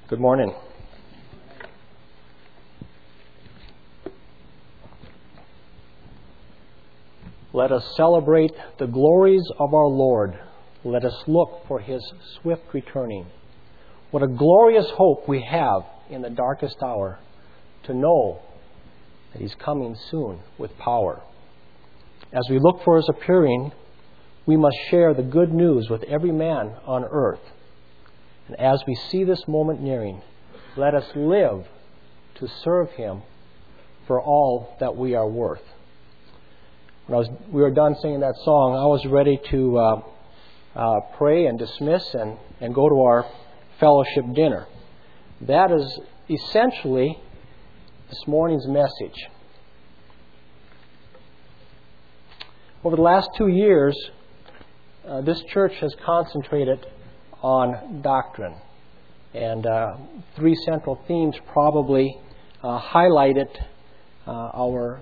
Good morning. Let us celebrate the glories of our Lord. Let us look for His swift returning. What a glorious hope we have in the darkest hour to know that He's coming soon with power. As we look for His appearing, we must share the good news with every man on earth. And as we see this moment nearing, let us live to serve Him for all that we are worth. When we were done singing that song, I was ready to pray and dismiss and go to our fellowship dinner. That is essentially this morning's message. Over the last 2 years, this church has concentrated on doctrine. And 3 central themes probably highlighted our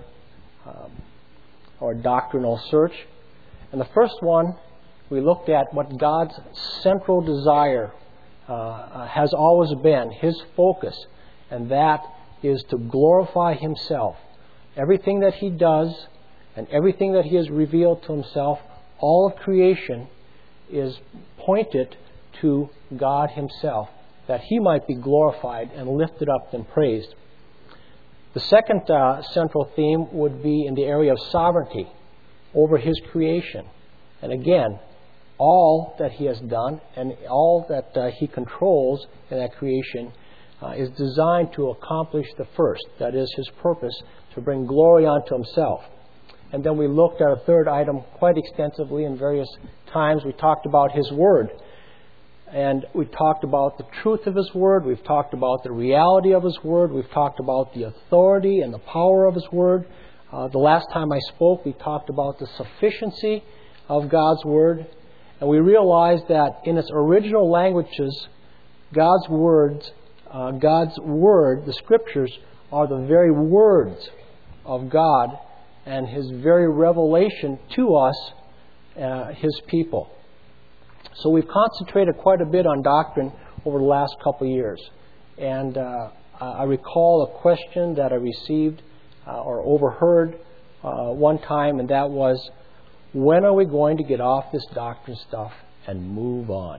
doctrinal search. And the first one, we looked at what God's central desire has always been, His focus, and that is to glorify Himself. Everything that He does and everything that He has revealed to Himself, all of creation is pointed to God Himself, that He might be glorified and lifted up and praised. The second central theme would be in the area of sovereignty over His creation. And again, all that He has done and all that He controls in that creation is designed to accomplish the first, that is His purpose, to bring glory unto Himself. And then we looked at a third item quite extensively in various times. We talked about His Word. And we talked about the truth of His Word. We've talked about the reality of His Word. We've talked about the authority and the power of His Word. The last time I spoke, we talked about the sufficiency of God's Word. And we realized that in its original languages, God's Word, the Scriptures, are the very words of God and His very revelation to us, His people. So we've concentrated quite a bit on doctrine over the last couple of years. And I recall a question that I received or overheard one time, and that was, when are we going to get off this doctrine stuff and move on?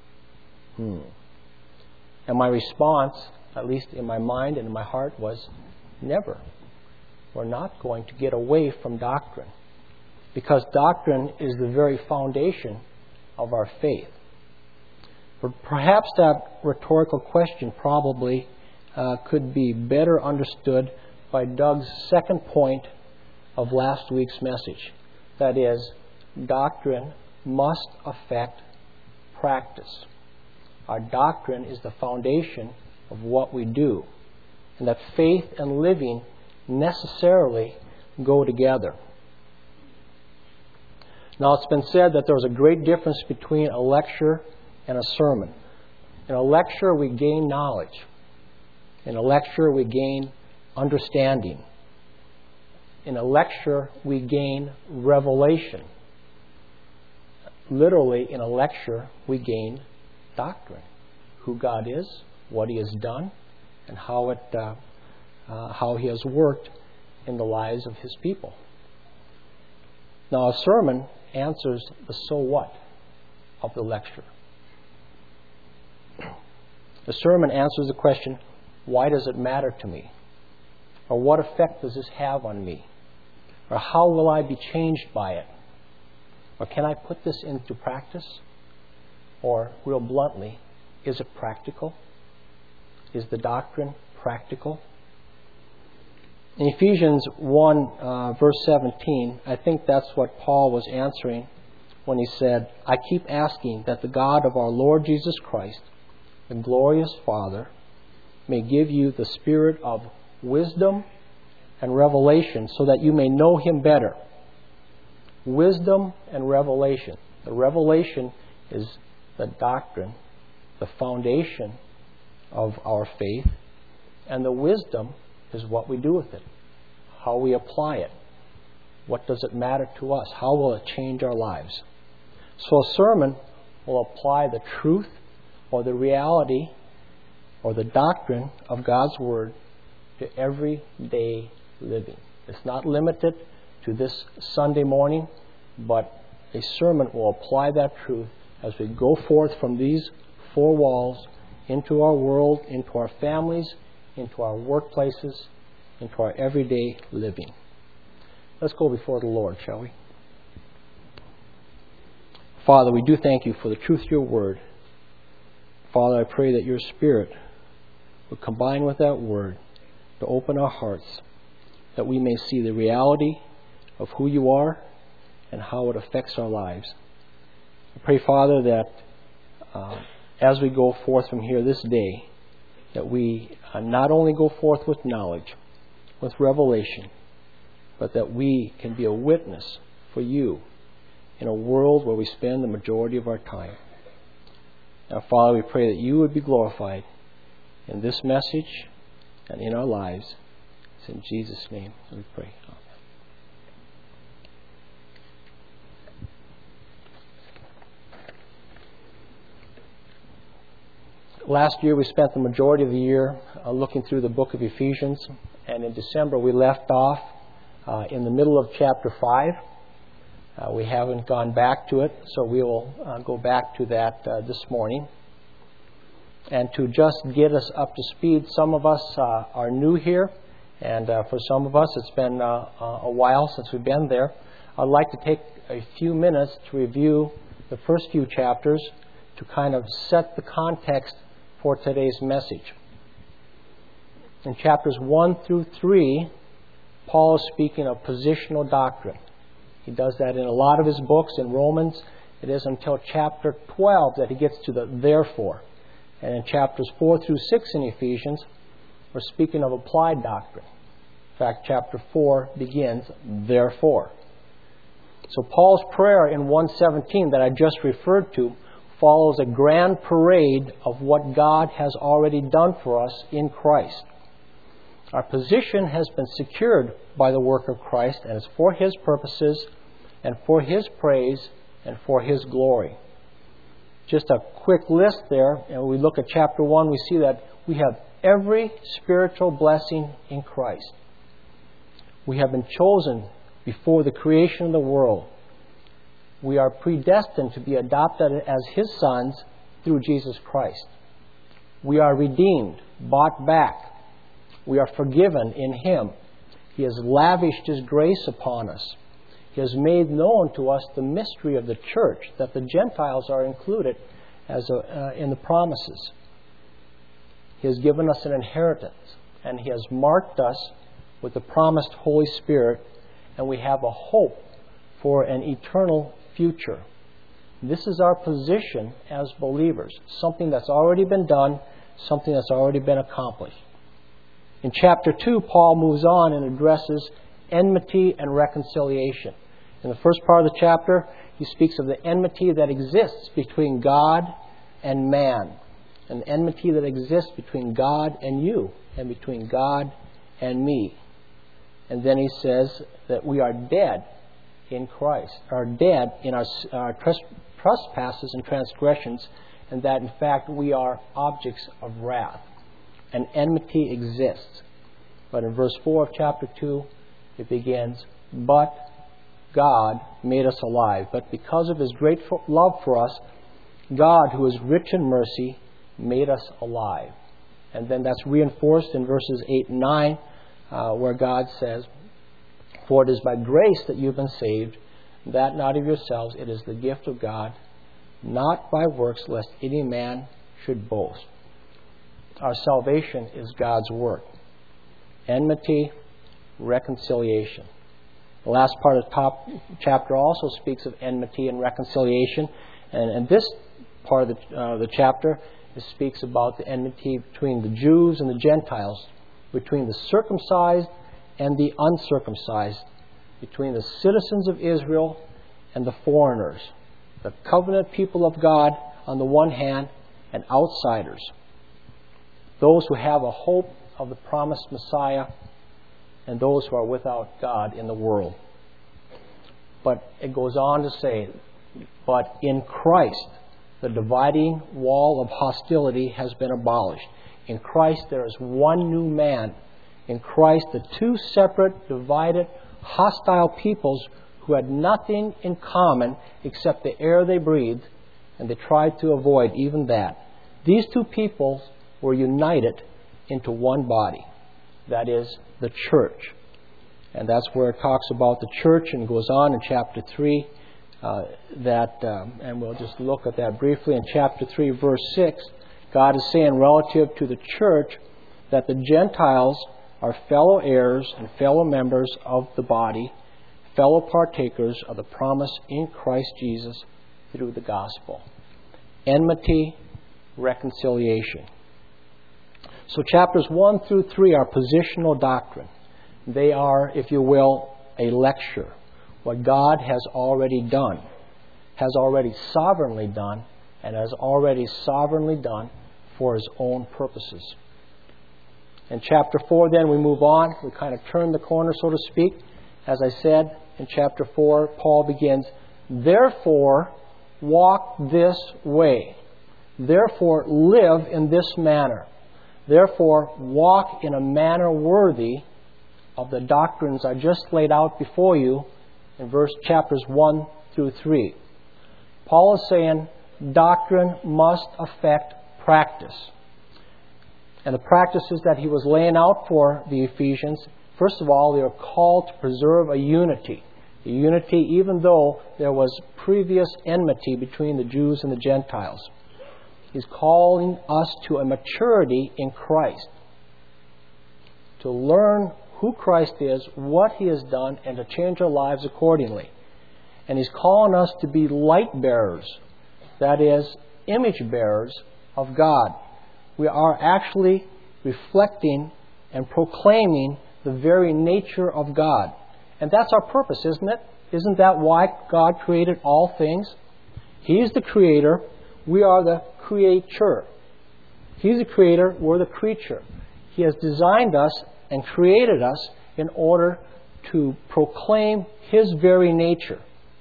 And my response, at least in my mind and in my heart, was never. We're not going to get away from doctrine, because doctrine is the very foundation of our faith. But perhaps that rhetorical question probably could be better understood by Doug's second point of last week's message. That is, doctrine must affect practice. Our doctrine is the foundation of what we do, and that faith and living necessarily go together. Now, it's been said that there's a great difference between a lecture and a sermon. In a lecture, we gain knowledge. In a lecture, we gain understanding. In a lecture, we gain revelation. Literally, in a lecture, we gain doctrine. Who God is, what He has done, and how He has worked in the lives of His people. Now, a sermon answers the so what of the lecture. The sermon answers the question, why does it matter to me? Or what effect does this have on me? Or how will I be changed by it? Or can I put this into practice? Or, real bluntly, is it practical? Is the doctrine practical? In Ephesians 1, verse 17, I think that's what Paul was answering when he said, I keep asking that the God of our Lord Jesus Christ, the glorious Father, may give you the spirit of wisdom and revelation so that you may know Him better. Wisdom and revelation. The revelation is the doctrine, the foundation of our faith, and the wisdom is what we do with it, how we apply it. What does it matter to us? How will it change our lives? So a sermon will apply the truth or the reality or the doctrine of God's Word to everyday living. It's not limited to this Sunday morning, but a sermon will apply that truth as we go forth from these four walls into our world, into our families, into our workplaces, into our everyday living. Let's go before the Lord, shall we? Father, we do thank you for the truth of your word. Father, I pray that your Spirit would combine with that word to open our hearts, that we may see the reality of who you are and how it affects our lives. I pray, Father, that as we go forth from here this day, that we not only go forth with knowledge, with revelation, but that we can be a witness for you in a world where we spend the majority of our time. Now, Father, we pray that you would be glorified in this message and in our lives. It's in Jesus' name that we pray. Amen. Last year we spent the majority of the year looking through the book of Ephesians, and in December we left off in the middle of chapter 5. We haven't gone back to it, so we will go back to that this morning. And to just get us up to speed, some of us are new here, and for some of us it's been a while since we've been there. I'd like to take a few minutes to review the first few chapters to kind of set the context for today's message. In chapters 1 through 3, Paul is speaking of positional doctrine. He does that in a lot of his books. In Romans, it is until chapter 12 that he gets to the therefore. And in chapters 4 through 6 in Ephesians, we're speaking of applied doctrine. In fact, chapter 4 begins, therefore. So Paul's prayer in 1:17 that I just referred to follows a grand parade of what God has already done for us in Christ. Our position has been secured by the work of Christ, and it's for His purposes and for His praise and for His glory. Just a quick list there, and when we look at chapter 1, we see that we have every spiritual blessing in Christ. We have been chosen before the creation of the world. We are predestined to be adopted as His sons through Jesus Christ. We are redeemed, bought back. We are forgiven in Him. He has lavished His grace upon us. He has made known to us the mystery of the church, that the Gentiles are included in the promises. He has given us an inheritance, and He has marked us with the promised Holy Spirit, and we have a hope for an eternal future. This is our position as believers, something that's already been done, something that's already been accomplished. In chapter 2, Paul moves on and addresses enmity and reconciliation. In the first part of the chapter, he speaks of the enmity that exists between God and man, an enmity that exists between God and you, and between God and me. And then he says that we are dead in Christ, are dead in our trespasses and transgressions, and that in fact we are objects of wrath. An enmity exists. But in verse 4 of chapter 2, it begins, but God made us alive. But because of His great love for us, God, who is rich in mercy, made us alive. And then that's reinforced in verses 8 and 9, where God says, for it is by grace that you've been saved, that not of yourselves, it is the gift of God, not by works, lest any man should boast. Our salvation is God's work. Enmity, reconciliation. The last part of the top chapter also speaks of enmity and reconciliation. And this part of the chapter speaks about the enmity between the Jews and the Gentiles, between the circumcised and the uncircumcised, between the citizens of Israel and the foreigners, the covenant people of God on the one hand, and outsiders, those who have a hope of the promised Messiah, and those who are without God in the world. But it goes on to say, but in Christ, the dividing wall of hostility has been abolished. In Christ there is one new man. In Christ the two separate, divided, hostile peoples who had nothing in common except the air they breathed, and they tried to avoid even that. These two peoples were united into one body. That is, the church. And that's where it talks about the church and goes on in chapter 3. And we'll just look at that briefly. In chapter 3, verse 6, God is saying relative to the church that the Gentiles are fellow heirs and fellow members of the body, fellow partakers of the promise in Christ Jesus through the gospel. Enmity, reconciliation. So chapters 1 through 3 are positional doctrine. They are, if you will, a lecture. What God has already done, has already sovereignly done, and has already sovereignly done for His own purposes. In chapter 4, then, we move on. We kind of turn the corner, so to speak. As I said, in chapter 4, Paul begins, "Therefore, walk this way. Therefore, live in this manner. Therefore, walk in a manner worthy of the doctrines I just laid out before you in chapters 1 through 3. Paul is saying doctrine must affect practice. And the practices that he was laying out for the Ephesians, first of all, they are called to preserve a unity. A unity even though there was previous enmity between the Jews and the Gentiles. He's calling us to a maturity in Christ. To learn who Christ is, what He has done, and to change our lives accordingly. And He's calling us to be light bearers, that is, image bearers of God. We are actually reflecting and proclaiming the very nature of God. And that's our purpose, isn't it? Isn't that why God created all things? He's the creator. We are the creature. He's the creator. We're the creature. He has designed us and created us in order to proclaim His very nature.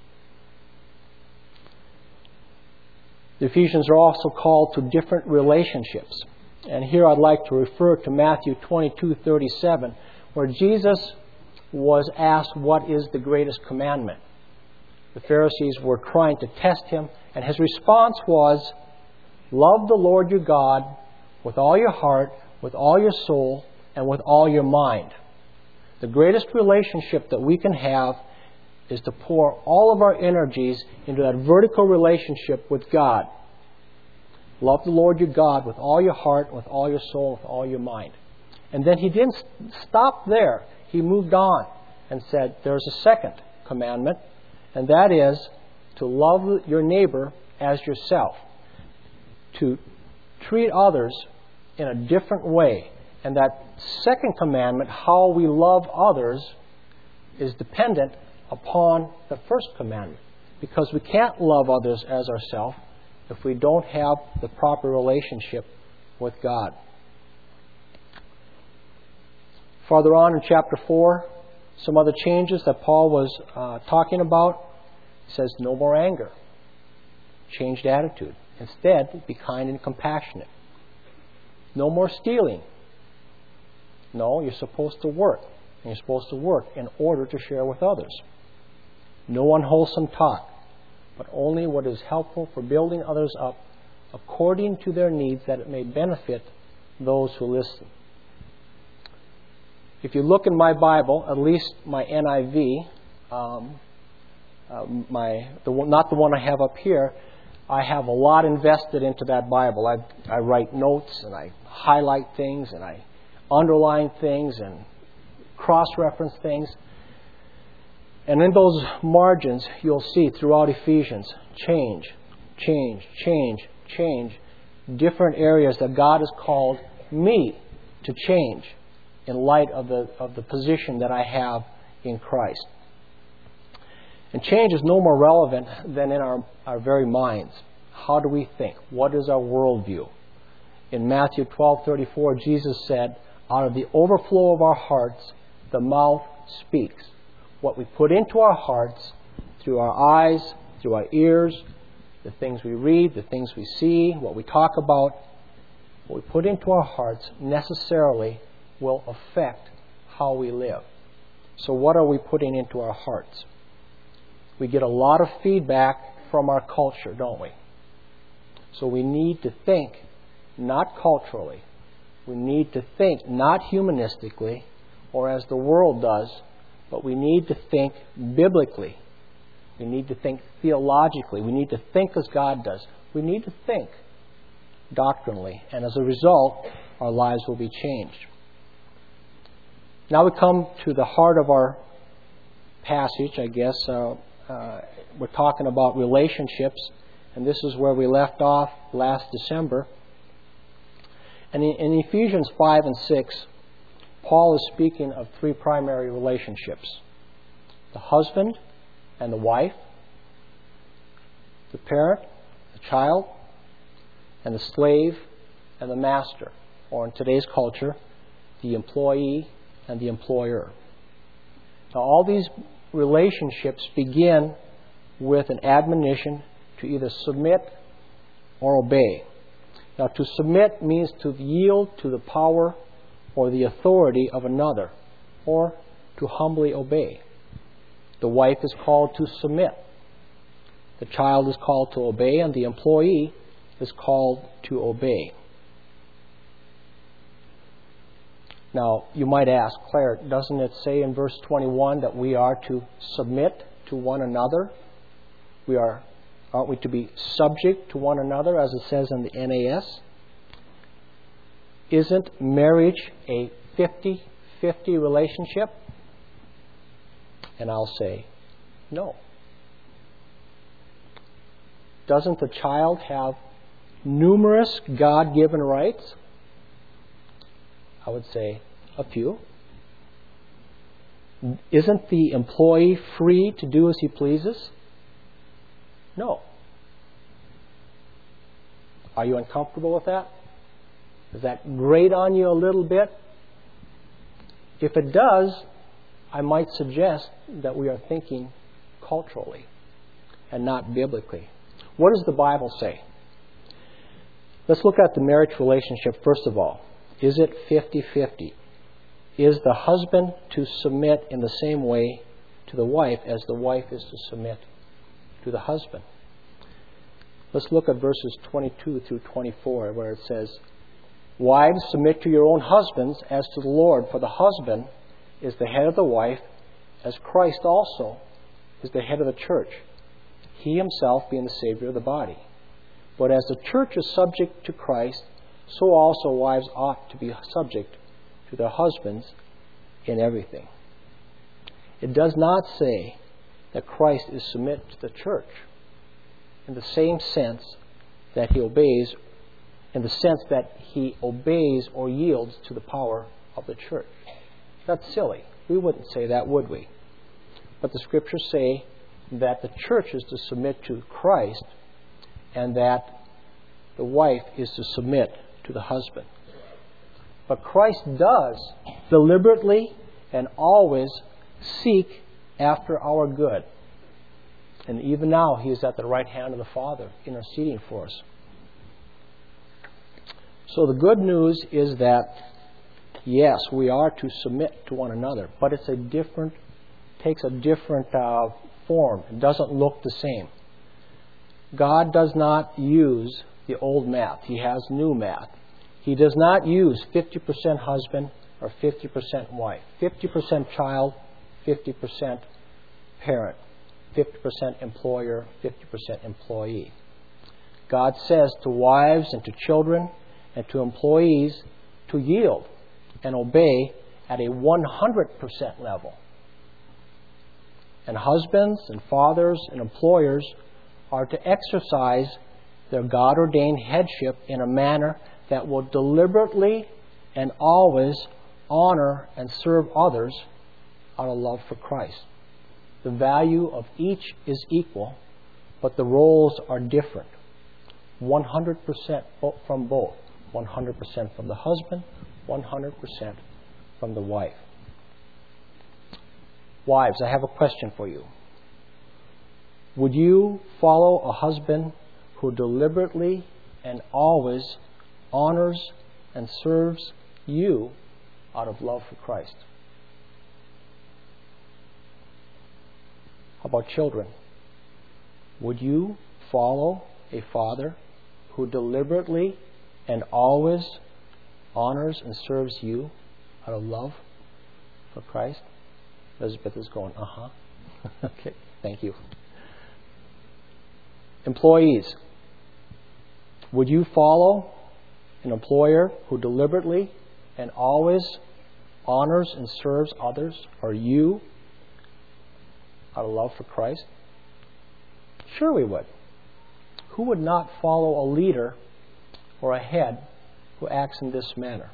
The Ephesians are also called to different relationships. And here I'd like to refer to Matthew 22:37, where Jesus was asked what is the greatest commandment. The Pharisees were trying to test Him, and His response was, "Love the Lord your God with all your heart, with all your soul, and with all your mind." The greatest relationship that we can have is to pour all of our energies into that vertical relationship with God. Love the Lord your God with all your heart, with all your soul, with all your mind. And then He didn't stop there. He moved on and said, there's a second commandment, and that is to love your neighbor as yourself. To treat others in a different way. And that second commandment, how we love others, is dependent upon the first commandment. Because we can't love others as ourselves if we don't have the proper relationship with God. Farther on in chapter 4, some other changes that Paul was talking about. He says, no more anger. Changed attitude. Instead, be kind and compassionate. No more stealing. No, you're supposed to work. And you're supposed to work in order to share with others. No unwholesome talk, but only what is helpful for building others up according to their needs, that it may benefit those who listen. If you look in my Bible, at least my NIV, not the one I have up here, I have a lot invested into that Bible. I write notes and I highlight things and I underline things and cross-reference things. And in those margins, you'll see throughout Ephesians, change, different areas that God has called me to change in light of the position that I have in Christ. And change is no more relevant than in our very minds. How do we think? What is our worldview? In Matthew 12:34, Jesus said, out of the overflow of our hearts, the mouth speaks. What we put into our hearts, through our eyes, through our ears, the things we read, the things we see, what we talk about, what we put into our hearts necessarily will affect how we live. So what are we putting into our hearts? We get a lot of feedback from our culture, don't we? So we need to think not culturally. We need to think not humanistically or as the world does, but we need to think biblically. We need to think theologically. We need to think as God does. We need to think doctrinally. And as a result, our lives will be changed. Now we come to the heart of our passage, I guess. We're talking about relationships. And this is where we left off last December. And in Ephesians 5 and 6, Paul is speaking of three primary relationships: the husband and the wife, the parent, the child, and the slave and the master, or in today's culture, the employee and the employer. Now, all these relationships begin with an admonition to either submit or obey. Now, to submit means to yield to the power or the authority of another, or to humbly obey. The wife is called to submit. The child is called to obey, and the employee is called to obey. Now, you might ask, Claire, doesn't it say in verse 21 that we are to submit to one another? Aren't we to be subject to one another, as it says in the NAS? Isn't marriage a 50-50 relationship? And I'll say, no. Doesn't the child have numerous God-given rights? I would say a few. Isn't the employee free to do as he pleases? No. Are you uncomfortable with that? Does that grate on you a little bit? If it does, I might suggest that we are thinking culturally and not biblically. What does the Bible say? Let's look at the marriage relationship first of all. Is it 50-50? Is the husband to submit in the same way to the wife as the wife is to submit to the husband? Let's look at verses 22 through 24, where it says, "Wives, submit to your own husbands as to the Lord, for the husband is the head of the wife, as Christ also is the head of the church, he himself being the Savior of the body. But as the church is subject to Christ, so also wives ought to be subject to their husbands in everything." It does not say that Christ is submit to the church in the same sense that he obeys, or yields to the power of the church. That's silly. We wouldn't say that, would we? But the scriptures say that the church is to submit to Christ and that the wife is to submit to the husband. But Christ does deliberately and always seek after our good. And even now, he is at the right hand of the Father, interceding for us. So the good news is that, yes, we are to submit to one another, but takes a different form. It doesn't look the same. God does not use the old math. He has new math. He does not use 50% husband or 50% wife, 50% child, 50% parent, 50% employer, 50% employee. God says to wives and to children and to employees to yield and obey at a 100% level. And husbands and fathers and employers are to exercise their God-ordained headship in a manner that will deliberately and always honor and serve others out of love for Christ. The value of each is equal, but the roles are different. 100% from both. 100% from the husband, 100% from the wife. Wives, I have a question for you. Would you follow a husband who deliberately and always honors and serves you out of love for Christ? How about children? Would you follow a father who deliberately and always honors and serves you out of love for Christ? Elizabeth is going, uh-huh. Okay, thank you. Employees, would you follow an employer who deliberately and always honors and serves others or you out of love for Christ? Sure we would. Who would not follow a leader or a head who acts in this manner?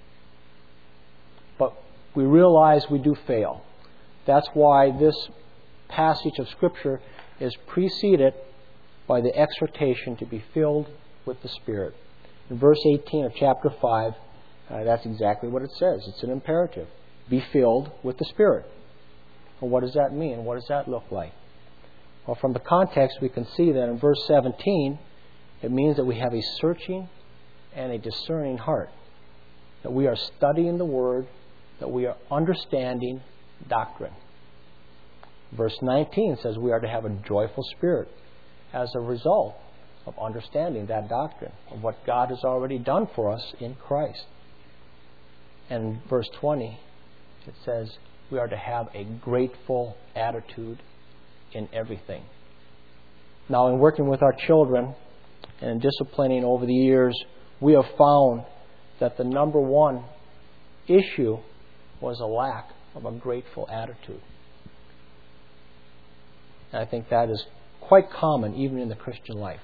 But we realize we do fail. That's why this passage of Scripture is preceded by the exhortation to be filled with the Spirit. In verse 18 of chapter 5, that's exactly what it says. It's an imperative. Be filled with the Spirit. Well, what does that mean? What does that look like? Well, from the context, we can see that in verse 17, it means that we have a searching and a discerning heart. That we are studying the Word, that we are understanding doctrine. Verse 19 says we are to have a joyful spirit as a result of understanding that doctrine, of what God has already done for us in Christ. And verse 20, it says we are to have a grateful attitude in everything. Now, in working with our children and in disciplining over the years, we have found that the number one issue was a lack of a grateful attitude. And I think that is quite common even in the Christian life.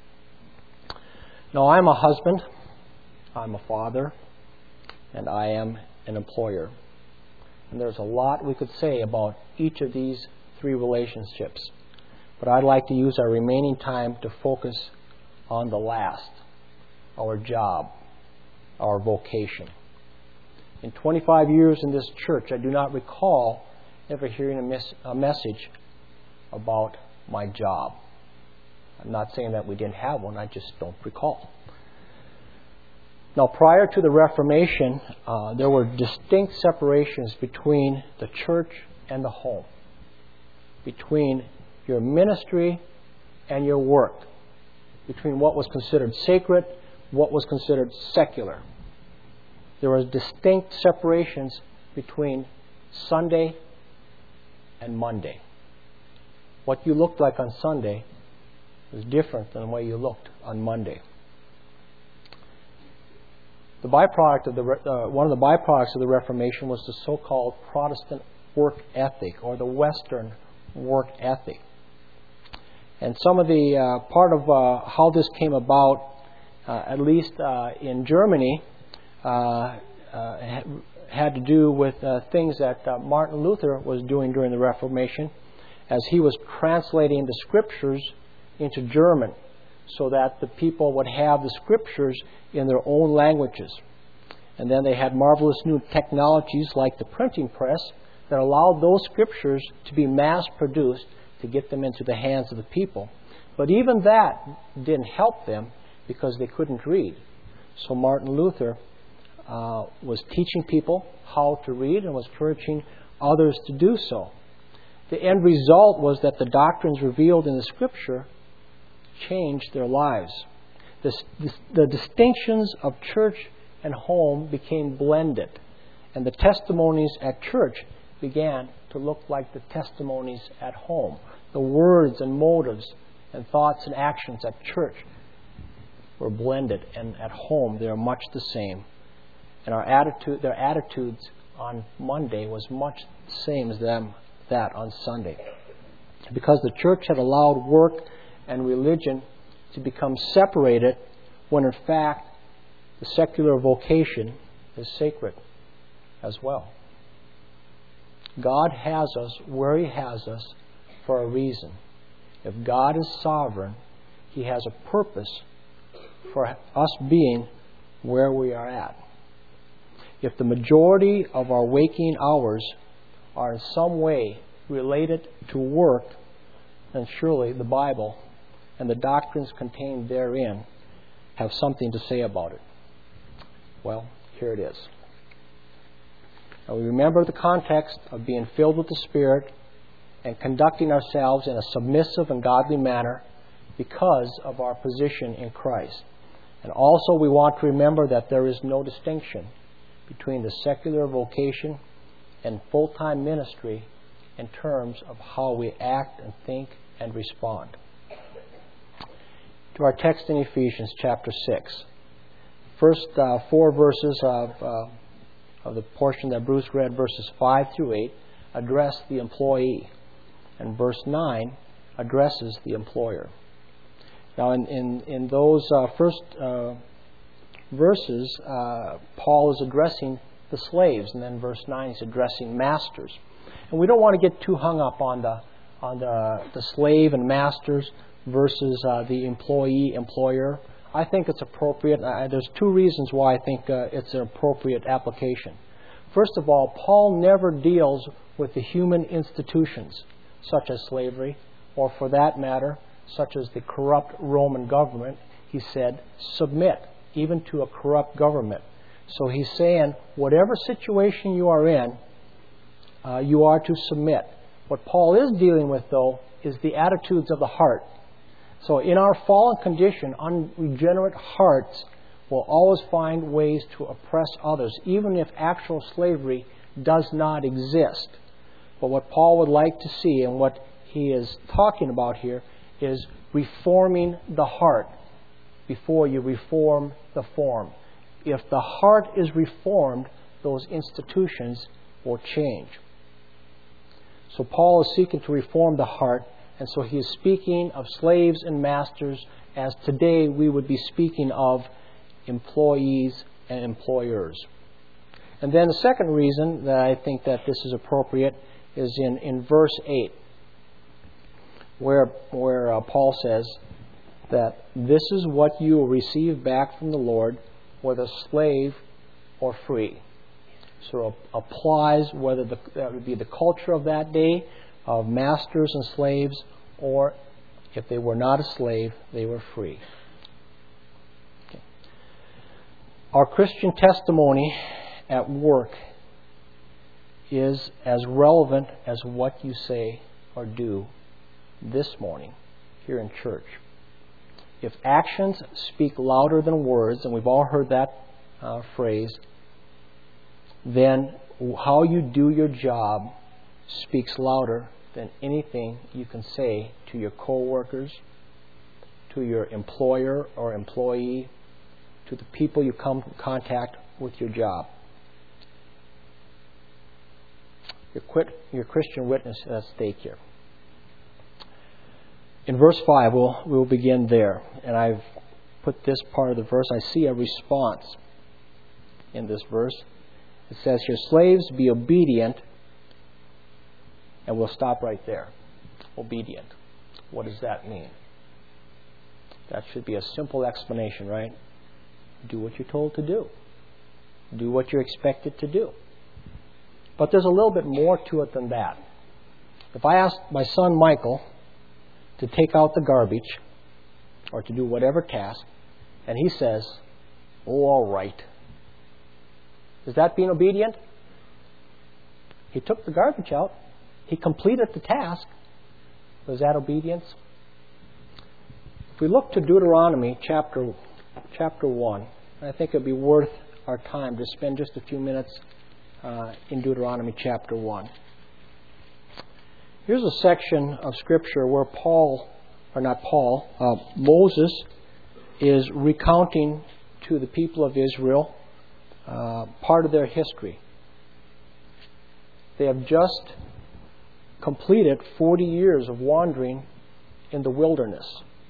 Now, I'm a husband, I'm a father, and I am an employer. And there's a lot we could say about each of these three relationships. But I'd like to use our remaining time to focus on the last, our job, our vocation. In 25 years in this church, I do not recall ever hearing a message about my job. I'm not saying that we didn't have one, I just don't recall. Now, prior to the Reformation, there were distinct separations between the church and the home, between your ministry and your work, between what was considered sacred, what was considered secular. There were distinct separations between Sunday and Monday. What you looked like on Sunday was different than the way you looked on Monday. The byproduct of one of the byproducts of the Reformation was the so-called Protestant work ethic, or the Western work ethic. And some of the part of how this came about, at least in Germany, had to do with things that Martin Luther was doing during the Reformation, as he was translating the Scriptures into German, so that the people would have the Scriptures in their own languages. And then they had marvelous new technologies like the printing press that allowed those Scriptures to be mass-produced to get them into the hands of the people. But even that didn't help them because they couldn't read. So Martin Luther was teaching people how to read and was encouraging others to do so. The end result was that the doctrines revealed in the Scripture changed their lives. The distinctions of church and home became blended, and the testimonies at church began to look like the testimonies at home. The words and motives and thoughts and actions at church were blended, and at home they are much the same. And their attitudes on Monday was much the same as that on Sunday. Because the church had allowed work and religion to become separated, when in fact the secular vocation is sacred as well. God has us where He has us for a reason. If God is sovereign, He has a purpose for us being where we are at. If the majority of our waking hours are in some way related to work, then surely the Bible and the doctrines contained therein have something to say about it. Well, here it is. Now we remember the context of being filled with the Spirit and conducting ourselves in a submissive and godly manner because of our position in Christ. And also we want to remember that there is no distinction between the secular vocation and full-time ministry in terms of how we act and think and respond. To our text in Ephesians chapter 6. First 4 verses of the portion that Bruce read, verses 5 through 8, address the employee. And verse 9 addresses the employer. Now in those first verses, Paul is addressing the slaves, and then verse 9 is addressing masters. And we don't want to get too hung up on the slave and masters versus the employee-employer. I think it's appropriate. There's two reasons why I think it's an appropriate application. First of all, Paul never deals with the human institutions, such as slavery, or for that matter, such as the corrupt Roman government. He said, submit, even to a corrupt government. So he's saying, whatever situation you are in, you are to submit. What Paul is dealing with, though, is the attitudes of the heart. So in our fallen condition, unregenerate hearts will always find ways to oppress others, even if actual slavery does not exist. But what Paul would like to see, and what he is talking about here, is reforming the heart before you reform the form. If the heart is reformed, those institutions will change. So Paul is seeking to reform the heart, and so he is speaking of slaves and masters as today we would be speaking of employees and employers. And then the second reason that I think that this is appropriate is in verse 8, where Paul says that this is what you will receive back from the Lord, whether slave or free. So it applies whether that would be the culture of that day, of masters and slaves, or if they were not a slave, they were free. Okay. Our Christian testimony at work is as relevant as what you say or do this morning here in church. If actions speak louder than words, and we've all heard that phrase, then how you do your job speaks louder than anything you can say to your co-workers, to your employer or employee, to the people you come in contact with your job. Your Christian witness is at stake here. In verse 5, we'll begin there. And I've put this part of the verse. I see a response in this verse. It says here, slaves, be obedient. And we'll stop right there. Obedient. What does that mean? That should be a simple explanation, right? Do what you're told to do. Do what you're expected to do. But there's a little bit more to it than that. If I ask my son Michael to take out the garbage or to do whatever task, and he says, "Oh, all right." Is that being obedient? He took the garbage out. He completed the task. Was that obedience? If we look to Deuteronomy chapter 1, I think it would be worth our time to spend just a few minutes in Deuteronomy chapter 1. Here's a section of Scripture where Moses is recounting to the people of Israel part of their history. They have just completed 40 years of wandering in the wilderness.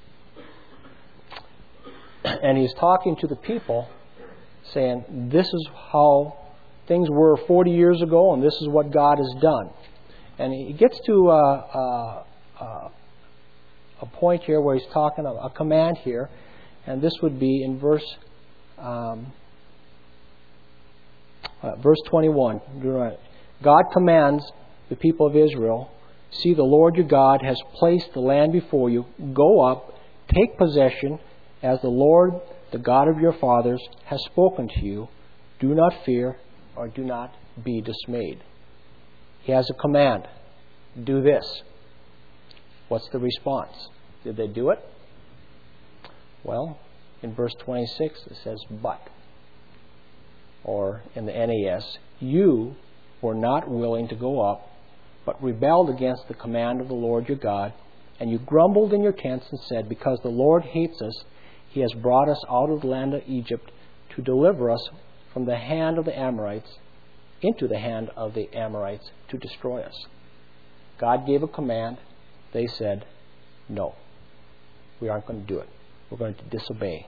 And he's talking to the people, saying, this is how things were 40 years ago, and this is what God has done. And he gets to a point here where he's talking a command here, and this would be in verse 21. God commands the people of Israel, "See, the Lord your God has placed the land before you. Go up, take possession, as the Lord, the God of your fathers, has spoken to you. Do not fear or do not be dismayed. He has a command. Do this. What's the response? Did they do it? Well, in verse 26 it says, but. Or in the NAS, you were not willing to go up, but rebelled against the command of the Lord your God, and you grumbled in your tents and said, because the Lord hates us, He has brought us out of the land of Egypt to deliver us from the hand of the Amorites into the hand of the Amorites to destroy us. God gave a command. They said, no, we aren't going to do it. We're going to disobey.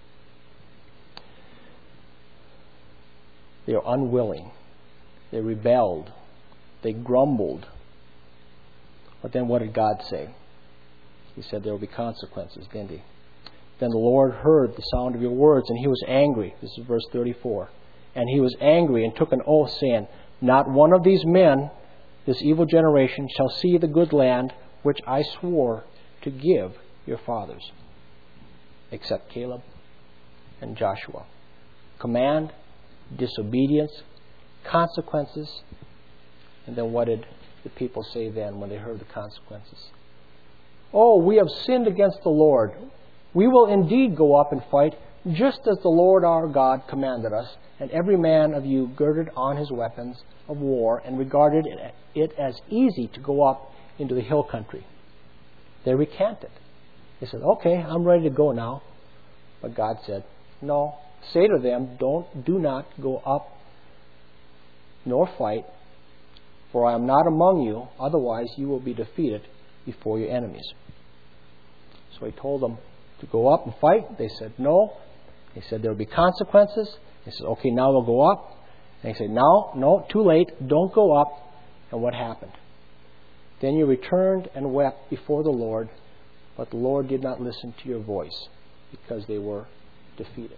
They are unwilling. They rebelled. They grumbled. But then what did God say? He said there will be consequences, didn't He? Then the Lord heard the sound of your words, and He was angry. This is verse 34. And He was angry and took an oath, saying, not one of these men, this evil generation, shall see the good land which I swore to give your fathers, except Caleb and Joshua. Command, disobedience, consequences. And then what did the people say then when they heard the consequences? Oh, we have sinned against the Lord. We will indeed go up and fight, just as the Lord our God commanded us. And every man of you girded on his weapons of war and regarded it as easy to go up into the hill country. They recanted. They said, okay, I'm ready to go now. But God said, no, say to them, do not go up nor fight, for I am not among you, otherwise you will be defeated before your enemies. So He told them to go up and fight. They said no. He said there will be consequences. He said, okay, now we'll go up. And He said, no, too late, don't go up. And what happened? Then you returned and wept before the Lord, but the Lord did not listen to your voice because they were defeated.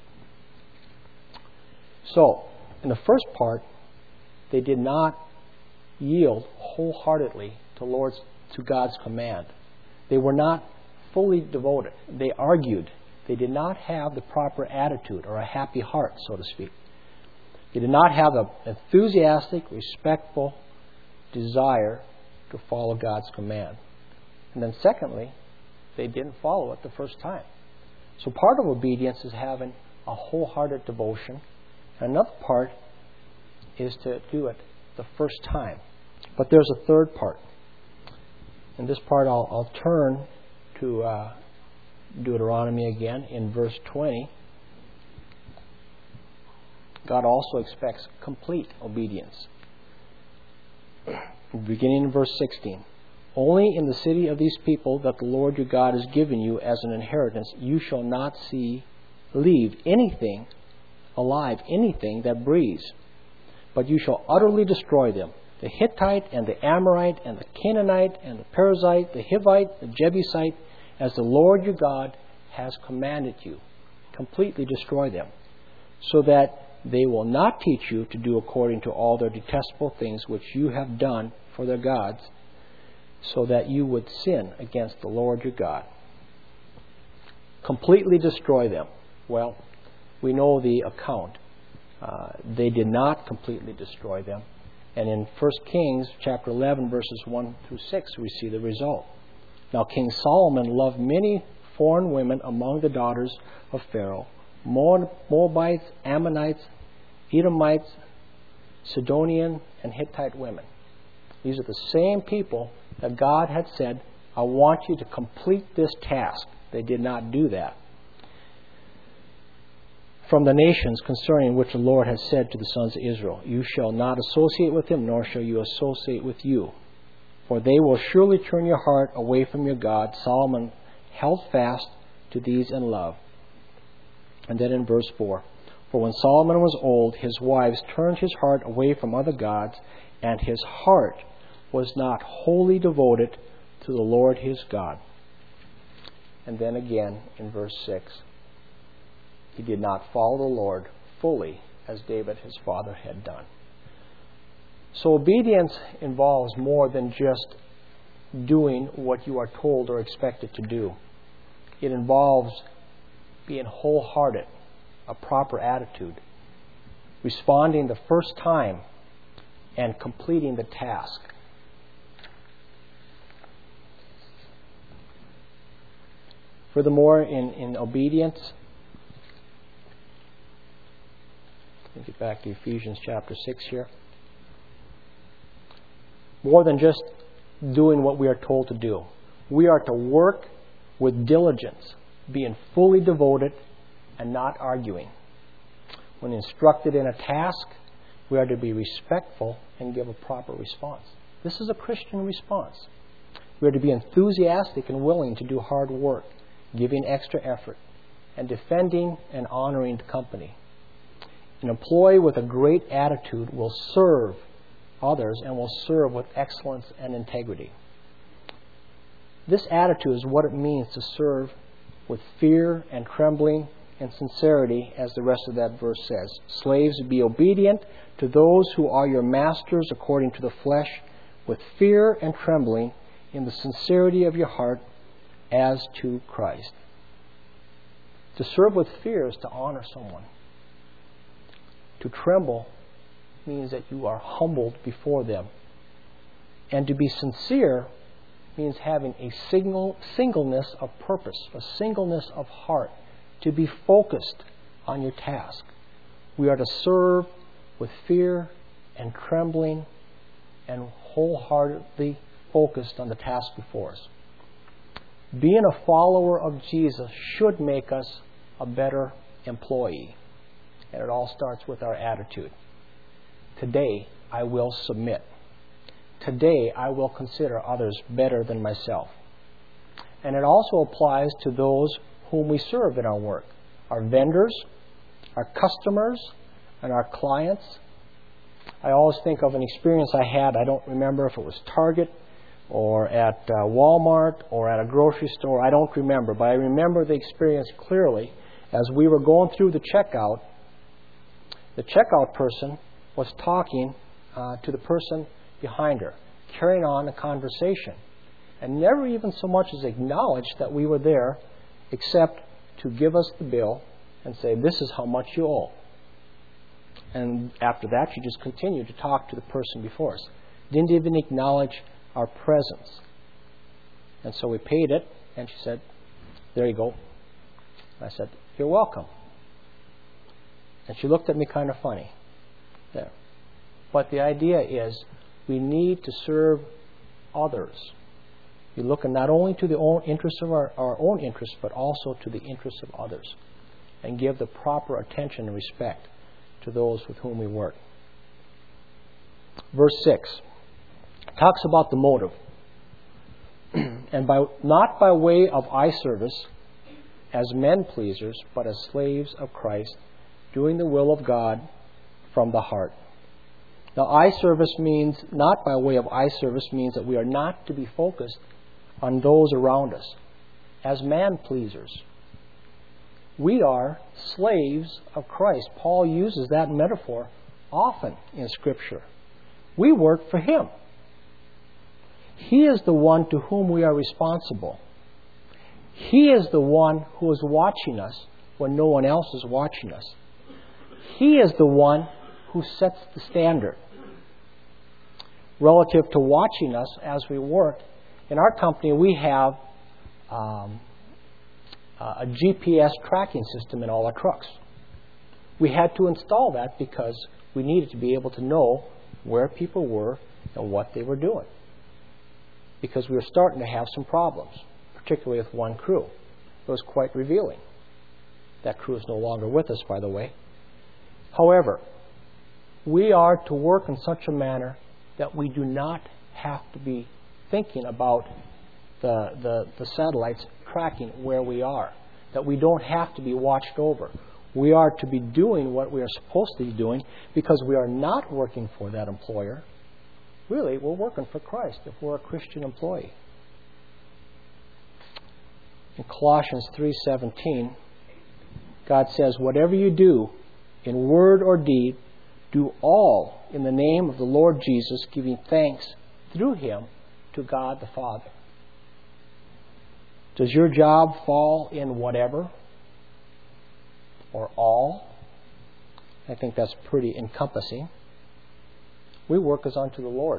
So, in the first part, they did not yield wholeheartedly to God's command. They were not fully devoted. They argued. They did not have the proper attitude or a happy heart, so to speak. They did not have an enthusiastic, respectful desire to follow God's command. And then secondly, they didn't follow it the first time. So part of obedience is having a wholehearted devotion. And another part is to do it the first time. But there's a third part. In this part, I'll turn to Deuteronomy again in verse 20. God also expects complete obedience. Beginning in verse 16. Only in the city of these people that the Lord your God has given you as an inheritance, you shall not leave anything alive, anything that breathes, but you shall utterly destroy them. The Hittite and the Amorite and the Canaanite and the Perizzite, the Hivite, the Jebusite, as the Lord your God has commanded you. Completely destroy them, so that they will not teach you to do according to all their detestable things which you have done for their gods, so that you would sin against the Lord your God. Completely destroy them. Well, we know the account. They did not completely destroy them. And in 1 Kings chapter 11, verses 1 through 6, we see the result. Now King Solomon loved many foreign women among the daughters of Pharaoh, Moabites, Ammonites, Edomites, Sidonian, and Hittite women. These are the same people that God had said, I want you to complete this task. They did not do that. From the nations concerning which the Lord has said to the sons of Israel, you shall not associate with them, nor shall you associate with you. For they will surely turn your heart away from your God. Solomon held fast to these in love. And then in verse 4, for when Solomon was old, his wives turned his heart away from other gods, and his heart was not wholly devoted to the Lord his God. And then again in verse 6, he did not follow the Lord fully as David his father had done. So obedience involves more than just doing what you are told or expected to do. It involves being wholehearted, a proper attitude, responding the first time, and completing the task. Furthermore, in obedience, let me get back to Ephesians chapter 6 here. More than just doing what we are told to do, we are to work with diligence, being fully devoted and not arguing. When instructed in a task, we are to be respectful and give a proper response. This is a Christian response. We are to be enthusiastic and willing to do hard work, giving extra effort, and defending and honoring the company. An employee with a great attitude will serve others and will serve with excellence and integrity. This attitude is what it means to serve with fear and trembling and sincerity, as the rest of that verse says. Slaves, be obedient to those who are your masters according to the flesh, with fear and trembling, in the sincerity of your heart, as to Christ. To serve with fear is to honor someone. To tremble means that you are humbled before them. And to be sincere means having a singleness of purpose, a singleness of heart, to be focused on your task. We are to serve with fear and trembling and wholeheartedly focused on the task before us. Being a follower of Jesus should make us a better employee. And it all starts with our attitude. Today, I will submit. Today, I will consider others better than myself. And it also applies to those whom we serve in our work. Our vendors, our customers, and our clients. I always think of an experience I had. I don't remember if it was Target or at Walmart or at a grocery store. I don't remember. But I remember the experience clearly. As we were going through the checkout person was talking to the person behind her, carrying on a conversation, and never even so much as acknowledged that we were there, except to give us the bill and say, this is how much you owe. And after that, she just continued to talk to the person before us. Didn't even acknowledge our presence. And so we paid it, and she said, there you go. I said, you're welcome. And she looked at me kind of funny there. But the idea is we need to serve others. We look not only to the own interests of our own interests, but also to the interests of others, and give the proper attention and respect to those with whom we work. Verse 6 talks about the motive. And not by way of eye service as men pleasers, but as slaves of Christ, doing the will of God from the heart. Now, eye service means, not by way of eye service, means that we are not to be focused on those around us as man pleasers. We are slaves of Christ. Paul uses that metaphor often in Scripture. We work for Him. He is the one to whom we are responsible. He is the one who is watching us when no one else is watching us. He is the one who sets the standard. Relative to watching us as we work, in our company we have a GPS tracking system in all our trucks. We had to install that because we needed to be able to know where people were and what they were doing. Because we were starting to have some problems, particularly with one crew. It was quite revealing. That crew is no longer with us, by the way. However, we are to work in such a manner that we do not have to be thinking about the satellites tracking where we are, that we don't have to be watched over. We are to be doing what we are supposed to be doing because we are not working for that employer. Really, we're working for Christ if we're a Christian employee. In Colossians 3:17, God says, whatever you do, in word or deed, do all in the name of the Lord Jesus, giving thanks through Him to God the Father. Does your job fall in whatever? Or all? I think that's pretty encompassing. We work as unto the Lord.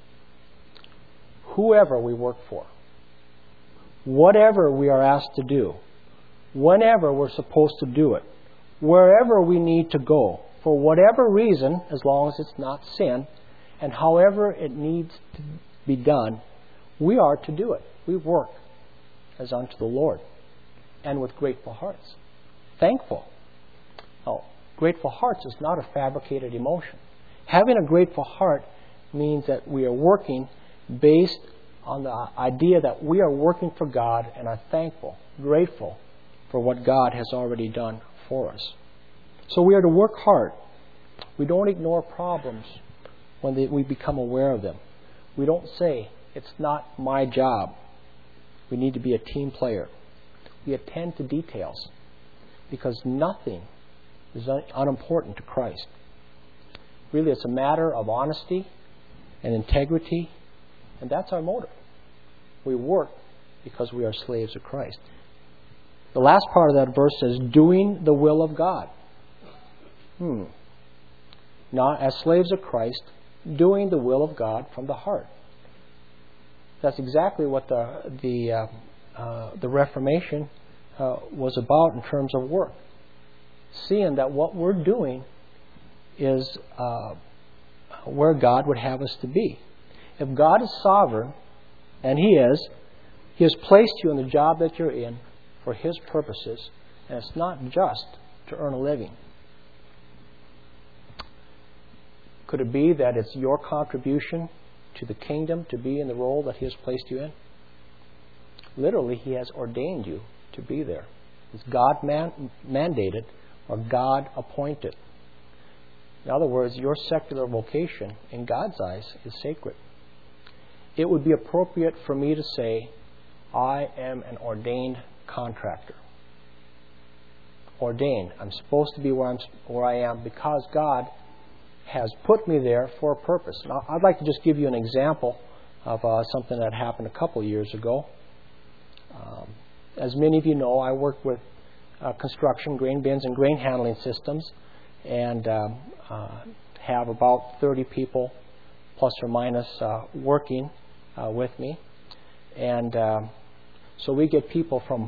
Whoever we work for, whatever we are asked to do, whenever we're supposed to do it, wherever we need to go, for whatever reason, as long as it's not sin, and however it needs to be done, we are to do it. We work as unto the Lord, and with grateful hearts. Thankful. Now, grateful hearts is not a fabricated emotion. Having a grateful heart means that we are working based on the idea that we are working for God and are thankful, grateful for what God has already done for us. So we are to work hard. We don't ignore problems when we become aware of them. We don't say, it's not my job. We need to be a team player. We attend to details because nothing is unimportant to Christ. Really, it's a matter of honesty and integrity, and that's our motive. We work because we are slaves of Christ. The last part of that verse says, doing the will of God. Not as slaves of Christ, doing the will of God from the heart. That's exactly what the Reformation was about in terms of work. Seeing that what we're doing is where God would have us to be. If God is sovereign, and He has placed you in the job that you're in for His purposes, and it's not just to earn a living. Could it be that it's your contribution to the kingdom to be in the role that He has placed you in? Literally, He has ordained you to be there. It's God mandated or God appointed. In other words, your secular vocation in God's eyes is sacred. It would be appropriate for me to say, I am an ordained contractor. Ordained. I'm supposed to be where I am because God has put me there for a purpose. Now, I'd like to just give you an example of something that happened a couple years ago. As many of you know, I work with construction, grain bins, and grain handling systems, and have about 30 people, plus or minus, working with me. And so we get people from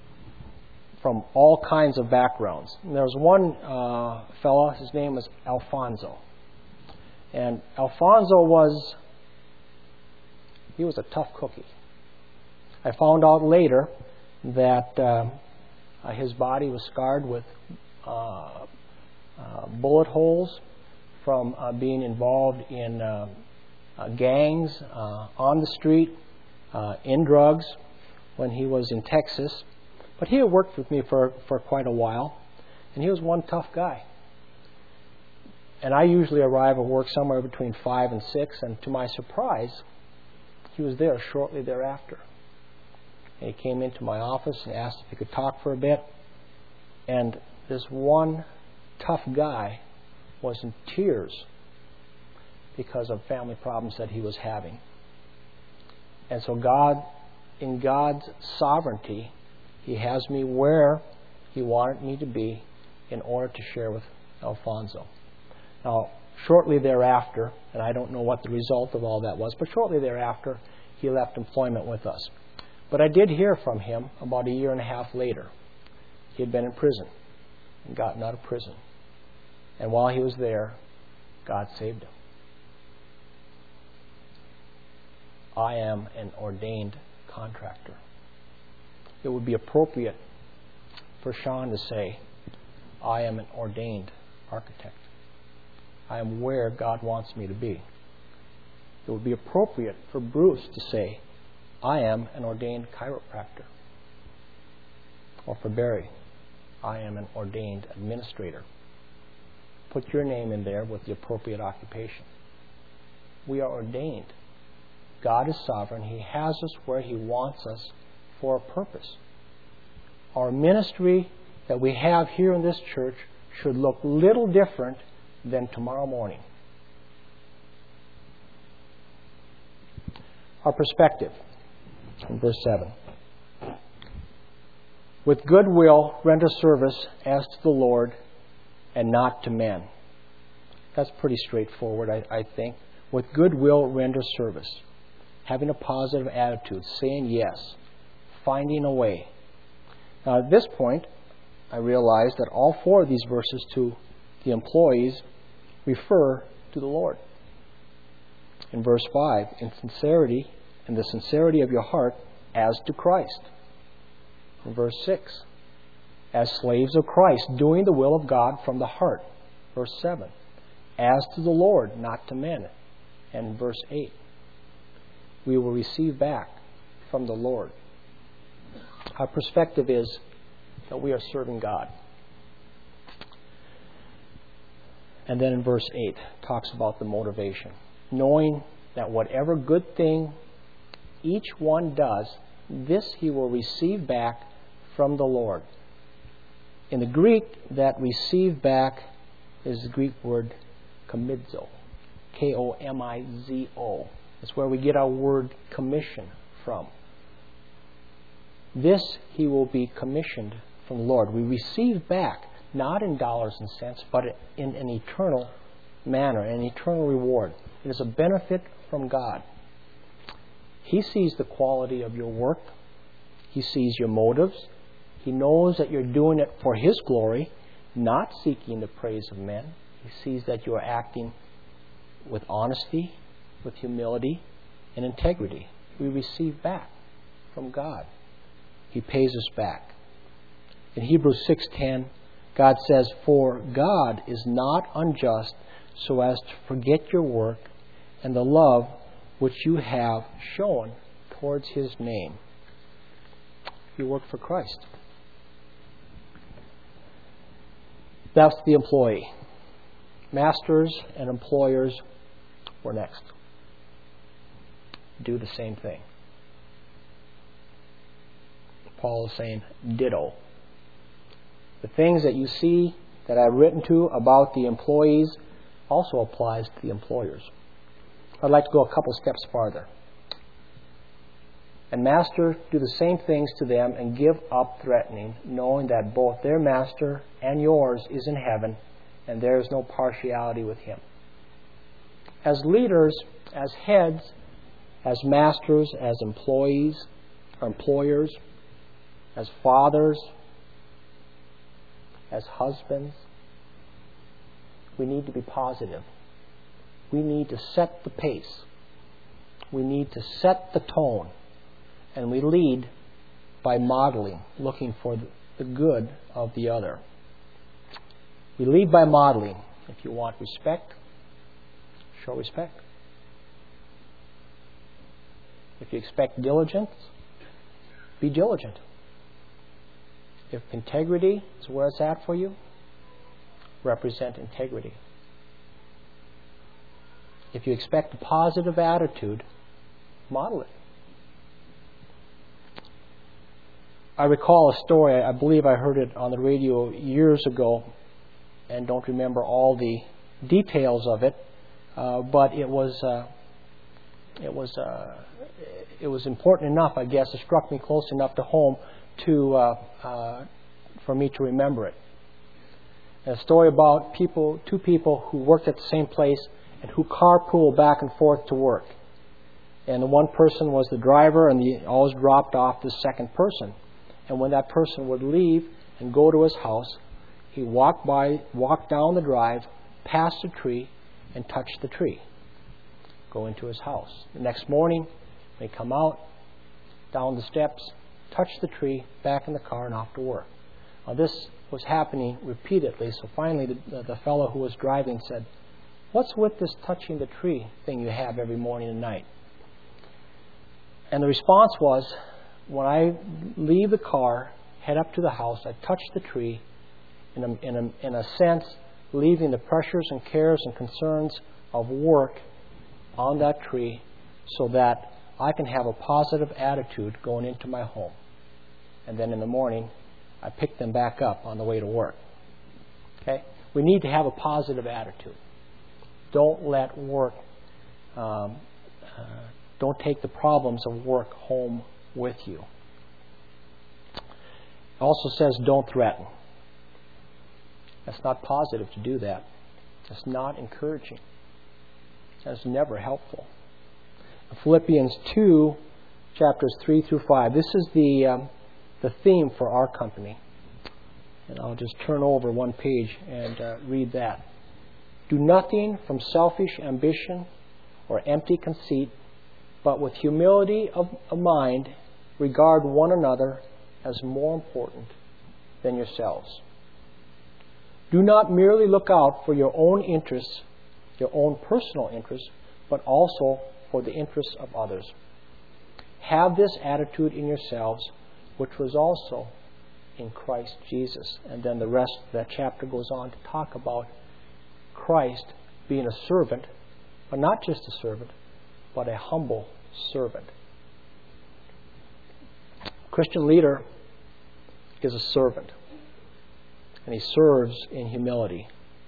all kinds of backgrounds. And there was one fellow, his name was Alfonso. And Alfonso was a tough cookie. I found out later that his body was scarred with bullet holes from being involved in gangs on the street, in drugs, when he was in Texas. But he had worked with me for quite a while, and he was one tough guy. And I usually arrive at work somewhere between 5 and 6, and to my surprise, he was there shortly thereafter. And he came into my office and asked if he could talk for a bit. And this one tough guy was in tears because of family problems that he was having. And so God, in God's sovereignty, He has me where He wanted me to be in order to share with Alfonso. Now, shortly thereafter, and I don't know what the result of all that was, but shortly thereafter, he left employment with us. But I did hear from him about a year and a half later. He had been in prison and gotten out of prison. And while he was there, God saved him. I am an ordained contractor. It would be appropriate for Sean to say, I am an ordained architect. I am where God wants me to be. It would be appropriate for Bruce to say, I am an ordained chiropractor. Or for Barry, I am an ordained administrator. Put your name in there with the appropriate occupation. We are ordained. God is sovereign. He has us where He wants us for a purpose. Our ministry that we have here in this church should look little different than tomorrow morning. Our perspective, in verse 7. With good will render service as to the Lord and not to men. That's pretty straightforward, I think. With goodwill, render service. Having a positive attitude, saying yes, finding a way. Now, at this point, I realize that all four of these verses to the employees refer to the Lord. In verse 5, in the sincerity of your heart, as to Christ. In verse 6, as slaves of Christ, doing the will of God from the heart. Verse 7, as to the Lord, not to men. And in verse 8, we will receive back from the Lord. Our perspective is that we are serving God. And then in verse 8, talks about the motivation. Knowing that whatever good thing each one does, this he will receive back from the Lord. In the Greek, that receive back is the Greek word komizo. Komizo. It's where we get our word commission from. This he will be commissioned from the Lord. We receive back, not in dollars and cents, but in an eternal manner, an eternal reward. It is a benefit from God. He sees the quality of your work. He sees your motives. He knows that you're doing it for His glory, not seeking the praise of men. He sees that you are acting with honesty, with humility, and integrity. We receive back from God. He pays us back. In Hebrews 6:10, God says, "For God is not unjust so as to forget your work and the love which you have shown towards His name." You work for Christ. That's the employee. Masters and employers were next. Do the same thing. Paul is saying, ditto. The things that you see that I've written to about the employees also applies to the employers. I'd like to go a couple steps farther. And master, do the same things to them and give up threatening, knowing that both their master and yours is in heaven, and there is no partiality with Him. As leaders, as heads, as masters, as employees, or employers, as fathers, as husbands, we need to be positive. We need to set the pace. We need to set the tone. And we lead by modeling, looking for the good of the other. We lead by modeling. If you want respect, show respect. If you expect diligence, be diligent. If integrity is where it's at for you, represent integrity. If you expect a positive attitude, model it. I recall a story, I believe I heard it on the radio years ago, and don't remember all the details of it, but it was important enough, I guess. It struck me close enough to home for me to remember it. A story about two people who worked at the same place and who carpooled back and forth to work. And the one person was the driver, and he always dropped off the second person. And when that person would leave and go to his house, he walked down the drive, past the tree, and touch the tree. Go into his house. The next morning, they come out, down the steps, touch the tree, back in the car, and off to work. Now, this was happening repeatedly, so finally the fellow who was driving said, "What's with this touching the tree thing you have every morning and night?" And the response was, "When I leave the car, head up to the house, I touch the tree, in a sense, leaving the pressures and cares and concerns of work on that tree so that I can have a positive attitude going into my home. And then in the morning, I pick them back up on the way to work." Okay? We need to have a positive attitude. Don't let work, don't take the problems of work home with you. It also says don't threaten. That's not positive to do that. It's not encouraging. That's never helpful. Philippians 2, chapters 3 through 5. This is the theme for our company. And I'll just turn over one page and read that. Do nothing from selfish ambition or empty conceit, but with humility of mind regard one another as more important than yourselves. Do not merely look out for your own interests, your own personal interests, but also for the interests of others. Have this attitude in yourselves, which was also in Christ Jesus. And then the rest of that chapter goes on to talk about Christ being a servant, but not just a servant, but a humble servant. A Christian leader is a servant, and he serves in humility.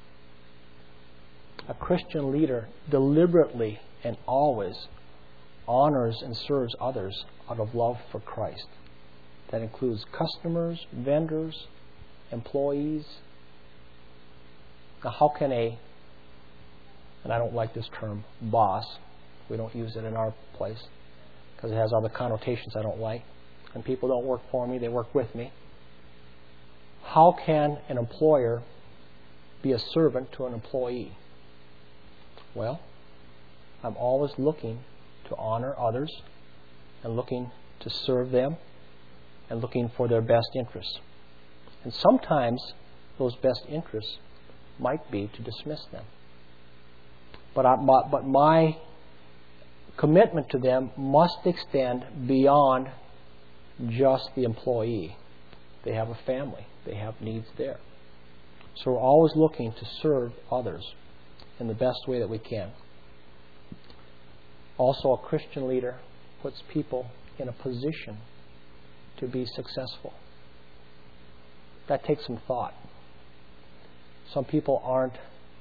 A Christian leader deliberately and always honors and serves others out of love for Christ. That includes customers, vendors, employees. Now, how can and I don't like this term, boss. We don't use it in our place because it has other connotations I don't like. And people don't work for me, they work with me. How can an employer be a servant to an employee? Well, I'm always looking to honor others and looking to serve them and looking for their best interests. And sometimes those best interests might be to dismiss them. But my commitment to them must extend beyond just the employee. They have a family. They have needs there. So we're always looking to serve others in the best way that we can. Also, a Christian leader puts people in a position to be successful. That takes some thought. Some people aren't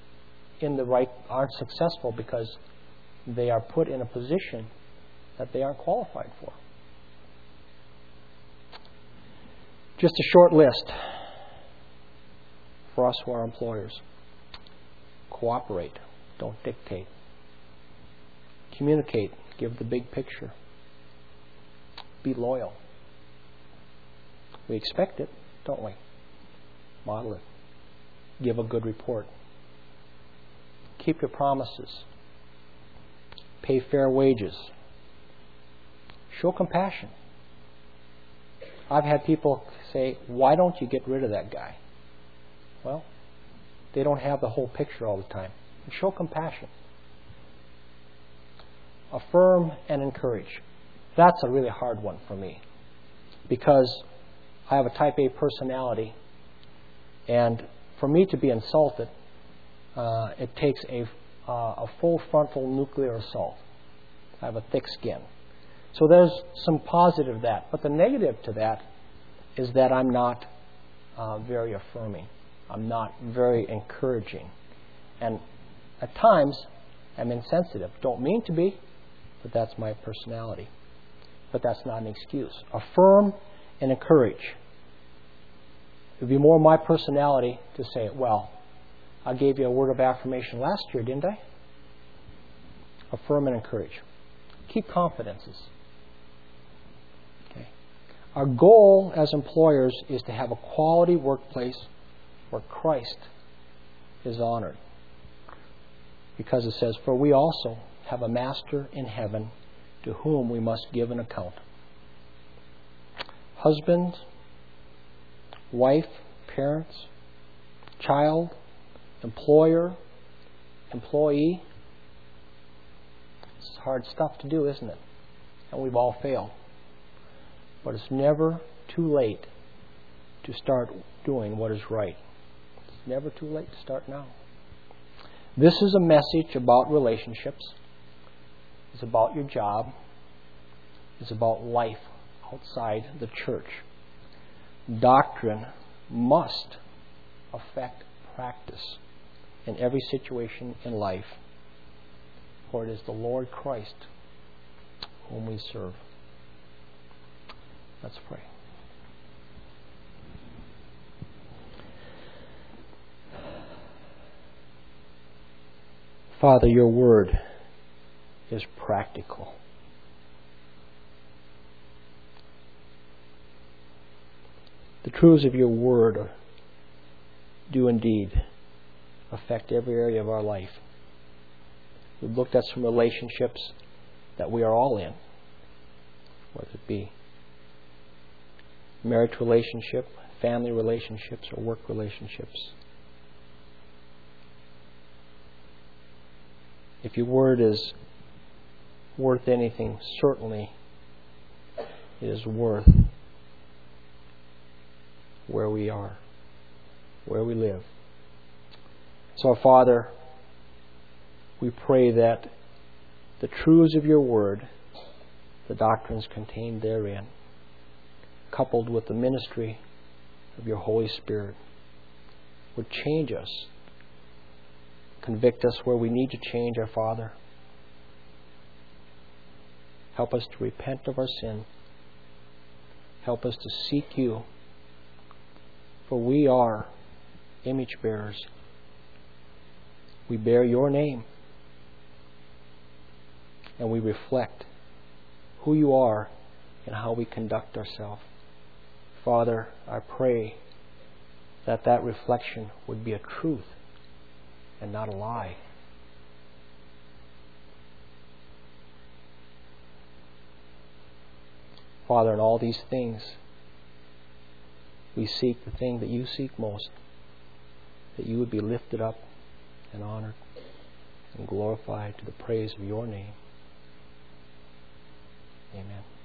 successful because they are put in a position that they aren't qualified for. Just a short list for us who are employers. Cooperate, don't dictate. Communicate, give the big picture. Be loyal. We expect it, don't we? Model it. Give a good report. Keep your promises. Pay fair wages. Show compassion. I've had people say, why don't you get rid of that guy? Well, they don't have the whole picture all the time. Show compassion. Affirm and encourage. That's a really hard one for me because I have a type A personality, and for me to be insulted, it takes a full frontal nuclear assault. I have a thick skin. So there's some positive to that. But the negative to that is that I'm not very affirming. I'm not very encouraging. And at times, I'm insensitive. Don't mean to be, but that's my personality. But that's not an excuse. Affirm and encourage. It would be more my personality to say, well, I gave you a word of affirmation last year, didn't I? Affirm and encourage. Keep confidences. Okay. Our goal as employers is to have a quality workplace where Christ is honored. Because it says, for we also have a master in heaven to whom we must give an account. Husband, wife, parents, child, employer, employee. It's hard stuff to do, isn't it? And we've all failed. But it's never too late to start doing what is right. It's never too late to start now. This is a message about relationships. It's about your job. It's about life outside the church. Doctrine must affect practice in every situation in life, for it is the Lord Christ whom we serve. Let's pray. Father, your word is practical. The truths of your word do indeed affect every area of our life. We've looked at some relationships that we are all in, whether it be marriage relationship, family relationships, or work relationships. If your word is worth anything, certainly it is worth where we are, where we live. So, Father, we pray that the truths of your word, the doctrines contained therein, coupled with the ministry of your Holy Spirit, would change us, convict us where we need to change, our Father. Help us to repent of our sin. Help us to seek you, for we are image bearers. We bear your name, and we reflect who you are and how we conduct ourselves. Father, I pray that that reflection would be a truth and not a lie. Father, in all these things, we seek the thing that you seek most, that you would be lifted up and honored and glorified to the praise of your name. Amen.